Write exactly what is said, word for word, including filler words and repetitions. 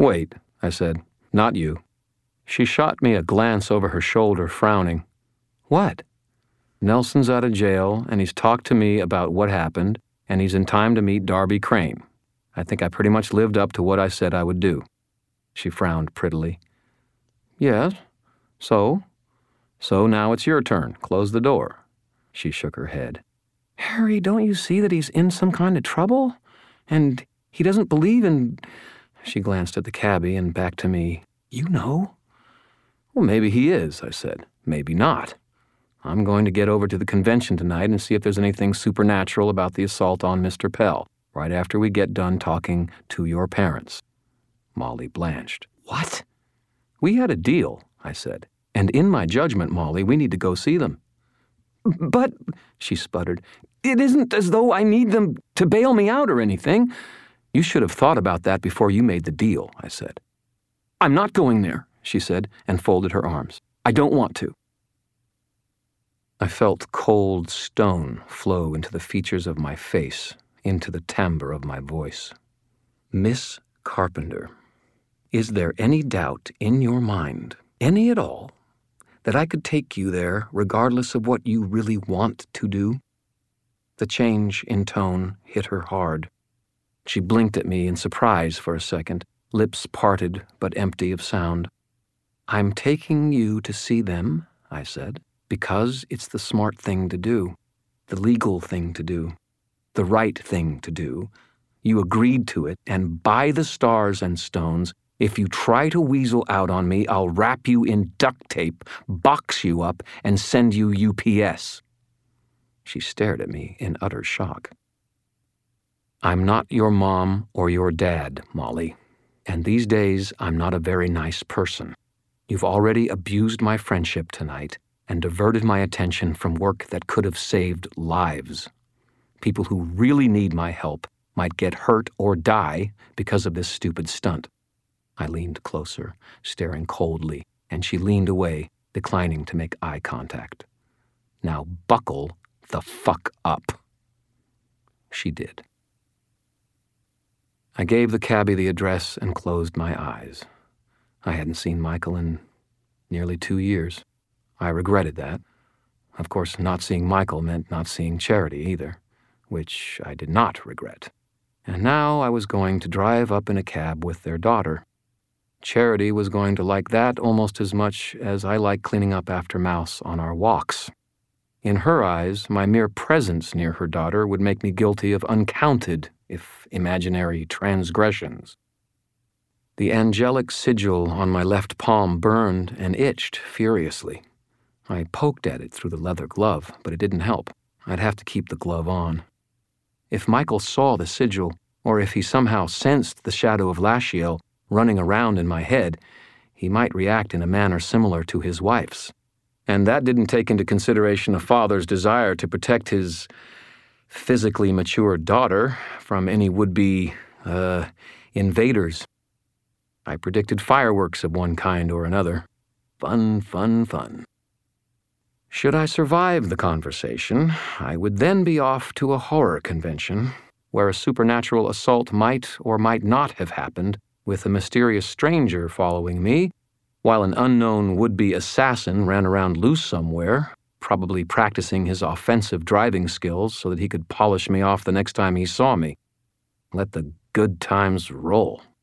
"Wait," I said. "Not you." She shot me a glance over her shoulder, frowning. "What?" "Nelson's out of jail, and he's talked to me about what happened, and he's in time to meet Darby Crane. I think I pretty much lived up to what I said I would do." She frowned prettily. "Yes, so? So now it's your turn. Close the door." She shook her head. "Harry, don't you see that he's in some kind of trouble? And he doesn't believe in—" She glanced at the cabbie and back to me. "You know?" "Well, maybe he is," I said. "Maybe not. I'm going to get over to the convention tonight and see if there's anything supernatural about the assault on Mister Pell, right after we get done talking to your parents." Molly blanched. "What?" "We had a deal," I said. "And in my judgment, Molly, we need to go see them." "But," she sputtered, "it isn't as though I need them to bail me out or anything." "You should have thought about that before you made the deal," I said. "I'm not going there," she said, and folded her arms. "I don't want to." I felt cold stone flow into the features of my face, into the timbre of my voice. "Miss Carpenter, is there any doubt in your mind, any at all, that I could take you there regardless of what you really want to do?" The change in tone hit her hard. She blinked at me in surprise for a second, lips parted but empty of sound. "I'm taking you to see them," I said, "because it's the smart thing to do, the legal thing to do, the right thing to do. You agreed to it, and by the stars and stones, if you try to weasel out on me, I'll wrap you in duct tape, box you up, and send you U P S. She stared at me in utter shock. "I'm not your mom or your dad, Molly, and these days I'm not a very nice person. You've already abused my friendship tonight and diverted my attention from work that could have saved lives. People who really need my help might get hurt or die because of this stupid stunt." I leaned closer, staring coldly, and she leaned away, declining to make eye contact. "Now buckle the fuck up." She did. I gave the cabbie the address and closed my eyes. I hadn't seen Michael in nearly two years. I regretted that. Of course, not seeing Michael meant not seeing Charity either, which I did not regret. And now I was going to drive up in a cab with their daughter. Charity was going to like that almost as much as I like cleaning up after Mouse on our walks. In her eyes, my mere presence near her daughter would make me guilty of uncounted, if imaginary, transgressions. The angelic sigil on my left palm burned and itched furiously. I poked at it through the leather glove, but it didn't help. I'd have to keep the glove on. If Michael saw the sigil, or if he somehow sensed the shadow of Lashiel running around in my head, he might react in a manner similar to his wife's. And that didn't take into consideration a father's desire to protect his physically mature daughter from any would-be, uh, invaders. I predicted fireworks of one kind or another. Fun, fun, fun. Should I survive the conversation, I would then be off to a horror convention where a supernatural assault might or might not have happened, with a mysterious stranger following me, while an unknown would-be assassin ran around loose somewhere, probably practicing his offensive driving skills so that he could polish me off the next time he saw me. Let the good times roll.